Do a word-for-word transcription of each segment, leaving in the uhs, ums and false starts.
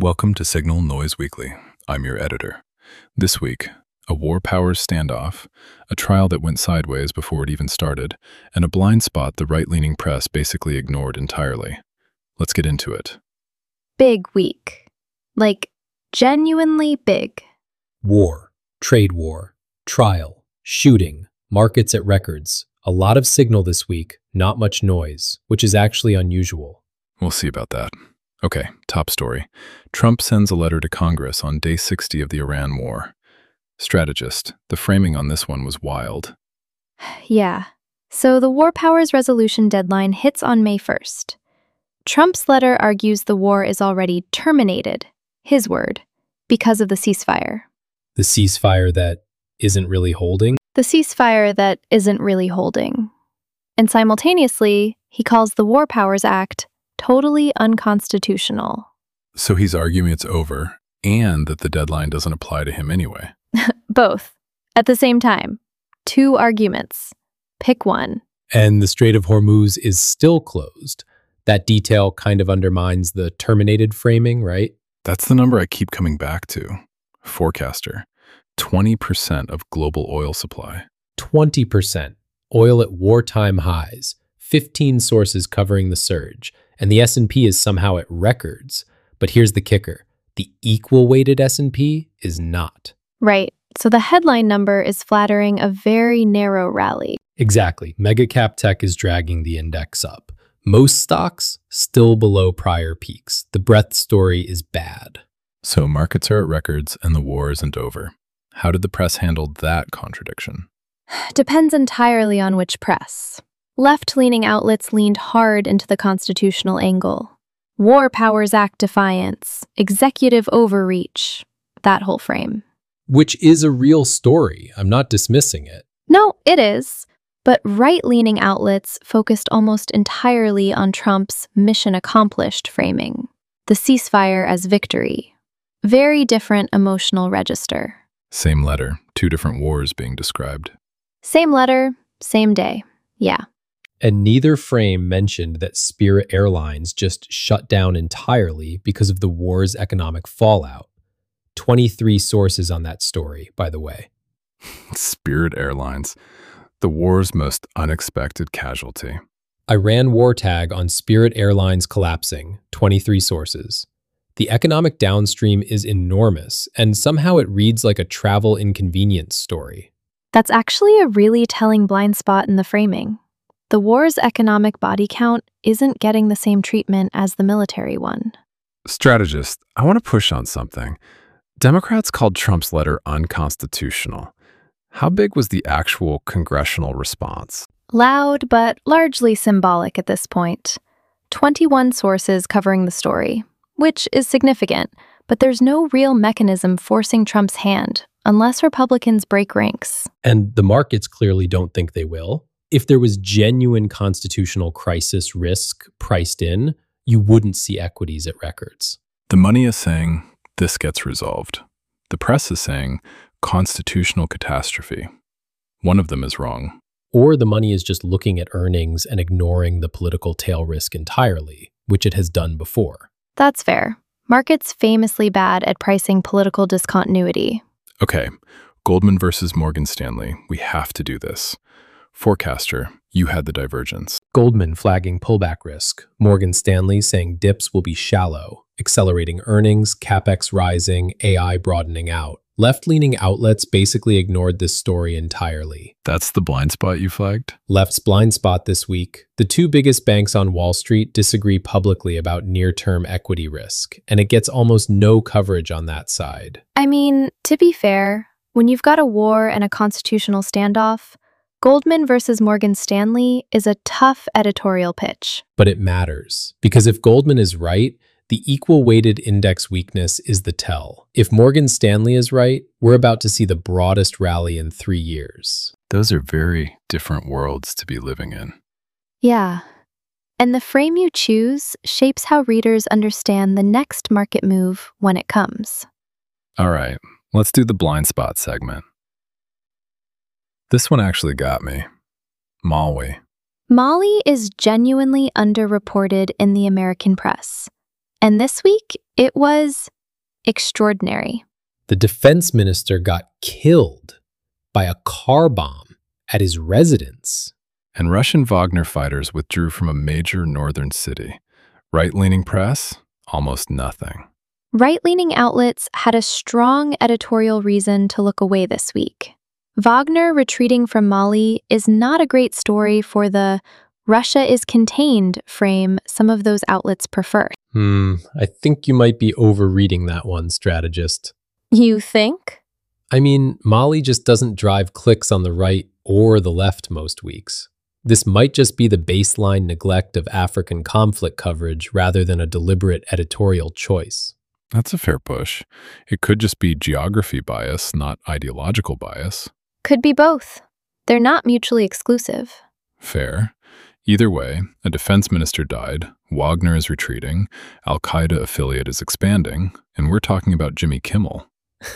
Welcome to Signal Noise Weekly. I'm your editor. This week, a war powers standoff, a trial that went sideways before it even started, and a blind spot the right-leaning press basically ignored entirely. Let's get into it. Big week. Like, genuinely big. War, trade war, trial, shooting, markets at records. A lot of signal this week, not much noise, which is actually unusual. We'll see about that. Okay, top story. Trump sends a letter to Congress on day sixty of the Iran war. Strategist, the framing on this one was wild. Yeah. So the war powers resolution deadline hits on May first. Trump's letter argues the war is already terminated, his word, because of the ceasefire. The ceasefire that isn't really holding? The ceasefire that isn't really holding. And simultaneously, he calls the War Powers Act totally unconstitutional. So he's arguing it's over, and that the deadline doesn't apply to him anyway. Both. At the same time. Two arguments. Pick one. And the Strait of Hormuz is still closed. That detail kind of undermines the terminated framing, right? That's the number I keep coming back to. Forecaster. twenty percent of global oil supply. twenty percent. Oil at wartime highs. fifteen sources covering the surge. And the S and P is somehow at records. But here's the kicker. The equal-weighted S and P is not. Right. So the headline number is flattering a very narrow rally. Exactly. Mega-cap tech is dragging the index up. Most stocks still below prior peaks. The breadth story is bad. So markets are at records and the war isn't over. How did the press handle that contradiction? Depends entirely on which press. Left-leaning outlets leaned hard into the constitutional angle. War Powers Act defiance, executive overreach, that whole frame. Which is a real story. I'm not dismissing it. No, it is. But right-leaning outlets focused almost entirely on Trump's mission accomplished framing. The ceasefire as victory. Very different emotional register. Same letter, two different wars being described. Same letter, same day. Yeah. And neither frame mentioned that Spirit Airlines just shut down entirely because of the war's economic fallout. twenty-three sources on that story, by the way. Spirit Airlines, the war's most unexpected casualty. Iran war tag on Spirit Airlines collapsing, twenty-three sources. The economic downstream is enormous, and somehow it reads like a travel inconvenience story. That's actually a really telling blind spot in the framing. The war's economic body count isn't getting the same treatment as the military one. Strategist, I want to push on something. Democrats called Trump's letter unconstitutional. How big was the actual congressional response? Loud, but largely symbolic at this point. twenty-one sources covering the story, which is significant, but there's no real mechanism forcing Trump's hand, unless Republicans break ranks. And the markets clearly don't think they will. If there was genuine constitutional crisis risk priced in, you wouldn't see equities at records. The money is saying this gets resolved. The press is saying constitutional catastrophe. One of them is wrong. Or the money is just looking at earnings and ignoring the political tail risk entirely, which it has done before. That's fair. Markets famously bad at pricing political discontinuity. Okay, Goldman versus Morgan Stanley. We have to do this. Forecaster, you had the divergence. Goldman flagging pullback risk. Morgan Stanley saying dips will be shallow, accelerating earnings, CapEx rising, A I broadening out. Left-leaning outlets basically ignored this story entirely. That's the blind spot you flagged? Left's blind spot this week. The two biggest banks on Wall Street disagree publicly about near-term equity risk, and it gets almost no coverage on that side. I mean, to be fair, when you've got a war and a constitutional standoff, Goldman versus Morgan Stanley is a tough editorial pitch. But it matters, because if Goldman is right, the equal-weighted index weakness is the tell. If Morgan Stanley is right, we're about to see the broadest rally in three years. Those are very different worlds to be living in. Yeah. And the frame you choose shapes how readers understand the next market move when it comes. All right, let's do the blind spot segment. This one actually got me. Maui. Mali is genuinely underreported in the American press. And this week, it was extraordinary. The defense minister got killed by a car bomb at his residence. And Russian Wagner fighters withdrew from a major northern city. Right-leaning press? Almost nothing. Right-leaning outlets had a strong editorial reason to look away this week. Wagner retreating from Mali is not a great story for the Russia is contained frame some of those outlets prefer. Hmm, I think you might be overreading that one, strategist. You think? I mean, Mali just doesn't drive clicks on the right or the left most weeks. This might just be the baseline neglect of African conflict coverage rather than a deliberate editorial choice. That's a fair push. It could just be geography bias, not ideological bias. Could be both. They're not mutually exclusive. Fair. Either way, a defense minister died, Wagner is retreating, Al-Qaeda affiliate is expanding, and we're talking about Jimmy Kimmel.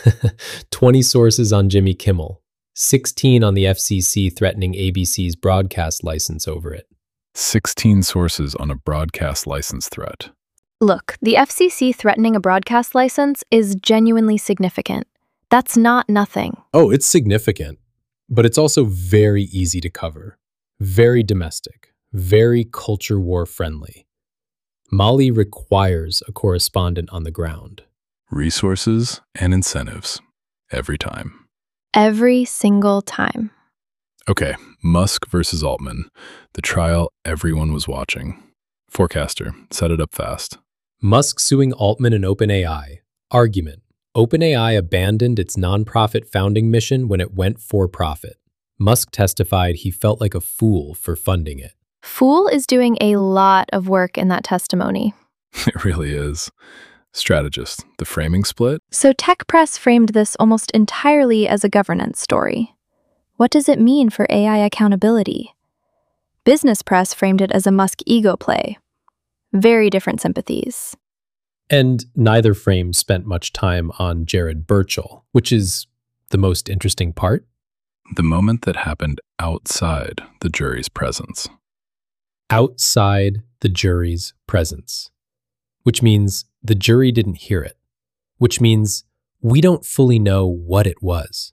twenty sources on Jimmy Kimmel. sixteen on the F C C threatening A B C's broadcast license over it. sixteen sources on a broadcast license threat. Look, the F C C threatening a broadcast license is genuinely significant. That's not nothing. Oh, it's significant, but it's also very easy to cover. Very domestic, very culture war friendly. Mali requires a correspondent on the ground. Resources and incentives. Every time. Every single time. Okay, Musk versus Altman. The trial everyone was watching. Forecaster, set it up fast. Musk suing Altman and OpenAI. Argument. OpenAI abandoned its nonprofit founding mission when it went for profit. Musk testified he felt like a fool for funding it. Fool is doing a lot of work in that testimony. It really is. Strategist, the framing split? So Tech Press framed this almost entirely as a governance story. What does it mean for A I accountability? Business Press framed it as a Musk ego play. Very different sympathies. And neither frame spent much time on Jared Burchell, which is the most interesting part. The moment that happened outside the jury's presence. Outside the jury's presence. Which means the jury didn't hear it. Which means we don't fully know what it was.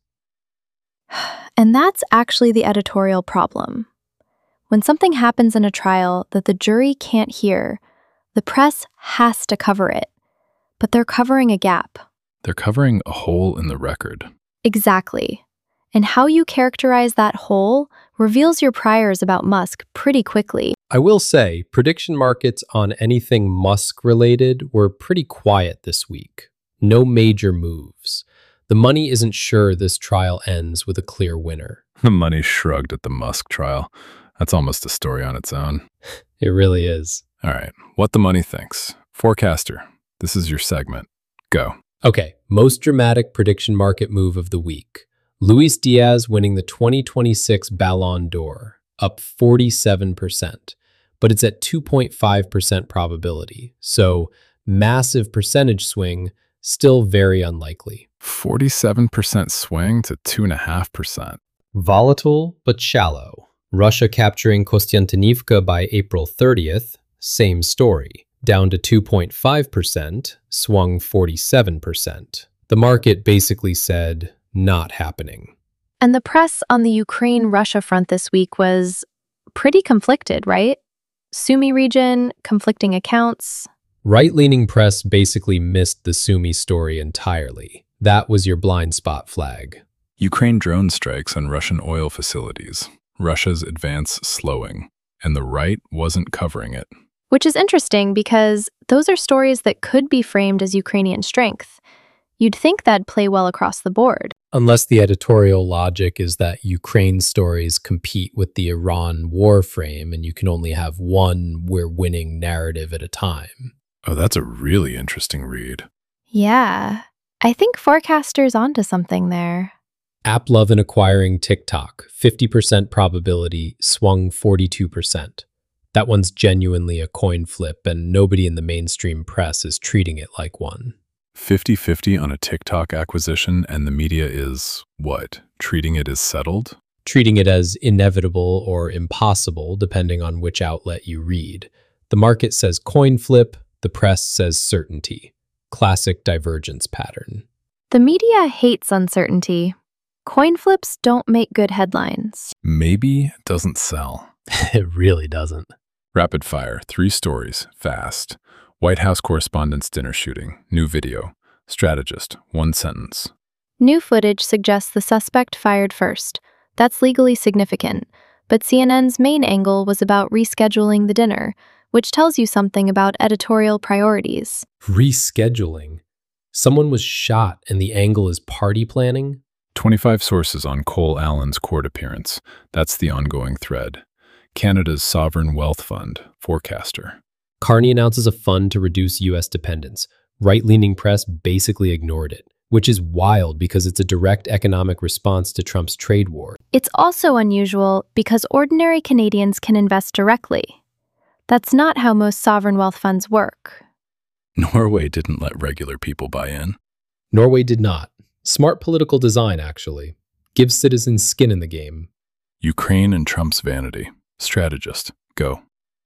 And that's actually the editorial problem. When something happens in a trial that the jury can't hear, the press has to cover it. But they're covering a gap. They're covering a hole in the record. Exactly. And how you characterize that hole reveals your priors about Musk pretty quickly. I will say, prediction markets on anything Musk-related were pretty quiet this week. No major moves. The money isn't sure this trial ends with a clear winner. The money shrugged at the Musk trial. That's almost a story on its own. It really is. All right, what the money thinks. Forecaster, this is your segment. Go. Okay, most dramatic prediction market move of the week. Luis Diaz winning the twenty twenty-six Ballon d'Or, up forty-seven percent, but it's at two point five percent probability, so massive percentage swing, still very unlikely. forty-seven percent swing to two point five percent. Volatile but shallow. Russia capturing Kostiantynivka by April thirtieth, same story. Down to two point five percent, swung forty-seven percent. The market basically said, not happening. And the press on the Ukraine-Russia front this week was pretty conflicted, right? Sumy region, conflicting accounts. Right-leaning press basically missed the Sumy story entirely. That was your blind spot flag. Ukraine drone strikes on Russian oil facilities. Russia's advance slowing. And the right wasn't covering it. Which is interesting because those are stories that could be framed as Ukrainian strength. You'd think that'd play well across the board. Unless the editorial logic is that Ukraine stories compete with the Iran war frame and you can only have one we're winning narrative at a time. Oh, that's a really interesting read. Yeah, I think Forecaster's onto something there. AppLovin acquiring TikTok, fifty percent probability, swung forty-two percent. That one's genuinely a coin flip and nobody in the mainstream press is treating it like one. fifty fifty on a TikTok acquisition and the media is, what, treating it as settled? Treating it as inevitable or impossible, depending on which outlet you read. The market says coin flip, The press says certainty. Classic divergence pattern. The media hates uncertainty. Coin flips don't make good headlines. Maybe doesn't sell. It really doesn't. Rapid fire, three stories, fast. White House correspondent's dinner shooting, new video. Strategist, one sentence. New footage suggests the suspect fired first. That's legally significant. But C N N's main angle was about rescheduling the dinner, which tells you something about editorial priorities. Rescheduling? Someone was shot and the angle is party planning? twenty-five sources on Cole Allen's court appearance. That's the ongoing thread. Canada's sovereign wealth fund, forecaster. Carney announces a fund to reduce U S dependence. Right-leaning press basically ignored it, which is wild because it's a direct economic response to Trump's trade war. It's also unusual because ordinary Canadians can invest directly. That's not how most sovereign wealth funds work. Norway didn't let regular people buy in. Norway did not. Smart political design, actually. Gives citizens skin in the game. Ukraine and Trump's vanity. Strategist, go.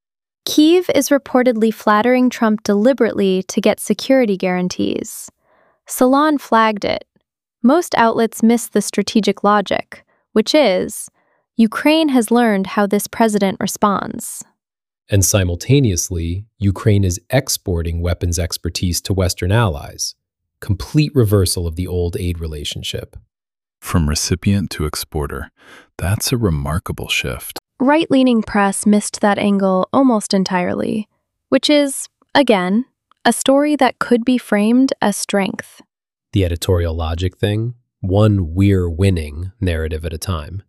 Kyiv is reportedly flattering Trump deliberately to get security guarantees. Salon flagged it. Most outlets miss the strategic logic, which is, Ukraine has learned how this president responds. And simultaneously, Ukraine is exporting weapons expertise to Western allies. Complete reversal of the old aid relationship. From recipient to exporter, that's a remarkable shift. Right-leaning press missed that angle almost entirely, which is, again, a story that could be framed as strength. The editorial logic thing, one "we're winning" narrative at a time.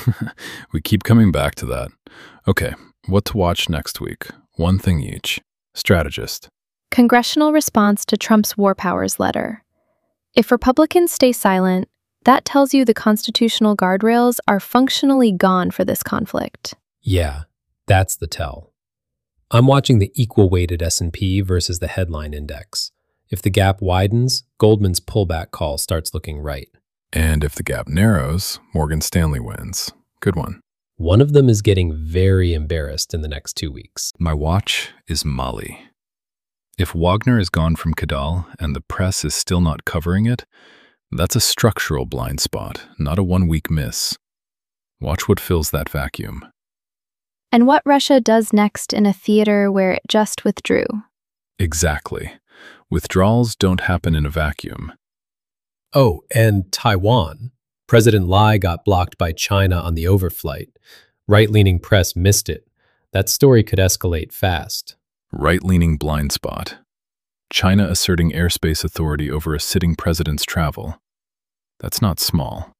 We keep coming back to that. Okay, what to watch next week? One thing each. Strategist. Congressional response to Trump's war powers letter. If Republicans stay silent, that tells you the constitutional guardrails are functionally gone for this conflict. Yeah, that's the tell. I'm watching the equal-weighted S and P versus the headline index. If the gap widens, Goldman's pullback call starts looking right. And if the gap narrows, Morgan Stanley wins. Good one. One of them is getting very embarrassed in the next two weeks. My watch is Mali. If Wagner is gone from Kidal and the press is still not covering it, that's a structural blind spot, not a one-week miss. Watch what fills that vacuum. And what Russia does next in a theater where it just withdrew. Exactly. Withdrawals don't happen in a vacuum. Oh, and Taiwan. President Lai got blocked by China on the overflight. Right-leaning press missed it. That story could escalate fast. Right-leaning blind spot. China asserting airspace authority over a sitting president's travel. That's not small.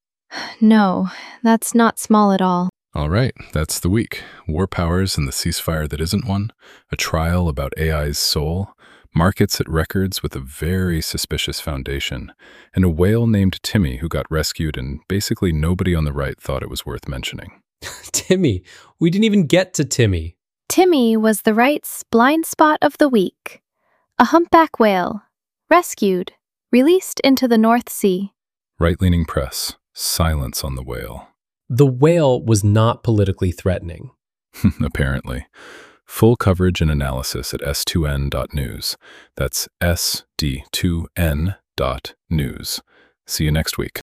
No, that's not small at all. All right, that's the week. War powers and the ceasefire that isn't one, a trial about A I's soul, markets at records with a very suspicious foundation, and a whale named Timmy who got rescued and basically nobody on the right thought it was worth mentioning. Timmy. We didn't even get to Timmy. Timmy was the right's blind spot of the week. A humpback whale, rescued, released into the North Sea. Right-leaning press, silence on the whale. The whale was not politically threatening. Apparently. Full coverage and analysis at S two N dot news. That's S D two N dot news. See you next week.